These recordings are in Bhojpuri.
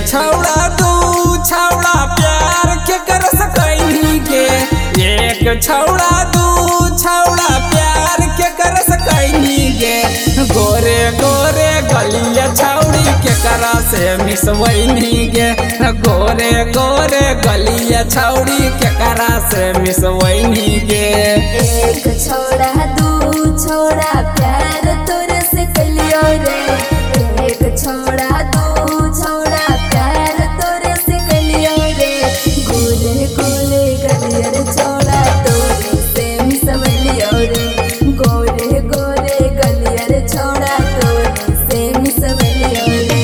छौड़ा दू छौड़ा प्यार के कर सकैनी गे। एक छौड़ा दू छौड़ा प्यार के कर सकैनी गे। गोरे गोरे गलिया छौड़ी के करा से मिसवैनी गे। गोरे गोरे गलिया छौड़ी के करा से मिसवैनी गे। एक छौड़ा दू छौड़ा प्यार तोरे से कलियो रे। एक छौड़ा दू छौड़ा प्यार तोरे से कलियो रे। गोरे गोरे गलियर छौड़ा तोरे से मिसवलियो रे। गोरे गोरे गलियर छौड़ा तोरे से मिसवलियो रे।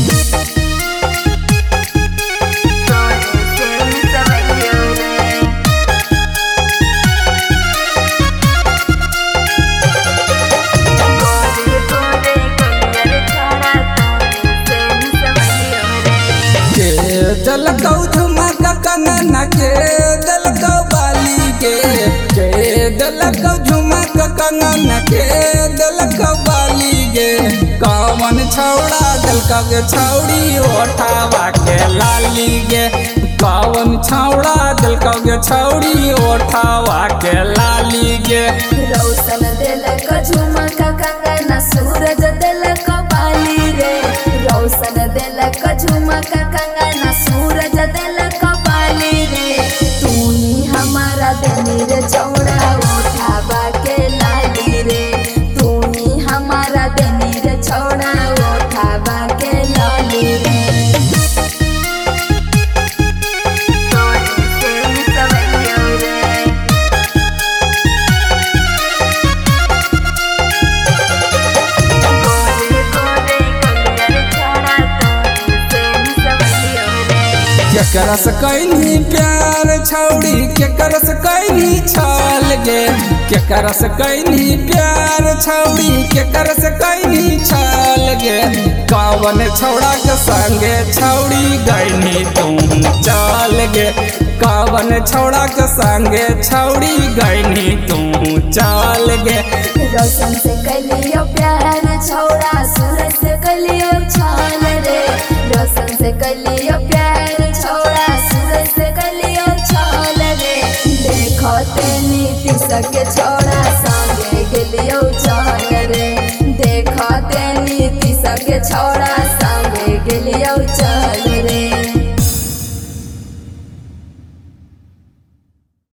तोरे से मिसवलियो रे। दलकौ झुमका कंगना के दलकौ बाली के दलकौ झुमका कंगना के दलकौ बाली गे। कौन छौड़ा दलकौ गे छौड़ी ओठावा के लाली गे। कौन छौड़ा दलकौ गे छौड़ी ओठावा के लाली गे। रौशन देलक झुमका कंगना सूरज देलक बाली रे। रौशन देलक झुमका कंगना सूरज देलक बाली रे। तू ही हमारा देनी रे छौड़ा ओठावा के लाली रे। तू ही हमारा देनी रे छौड़ा ओठावा के लाली रे। तोरे से मिसवलियो रे। केकरा से कैनी प्यार छौड़ी केकरा से कैनी छल गे। केकरा से कैनी प्यार छौड़ी केकरा से कैनी छल गे। कौन छौड़ा के संगे छौड़ी गैनी तुम चल गे। कौन छौड़ा के संगे छौड़ी गैनी तुम चल गे। रौशन से कलियो प्यार छौड़ा सूरज से कलियो छाल रे। रौशन से कलियो प्यार छौड़ा सूरज से कलियो छाल रे। देखो ते नीति सके छौड़ा संगे गेलियो छाल रे। देखो ते नीति सके छौड़ा संगे गेलियो छाल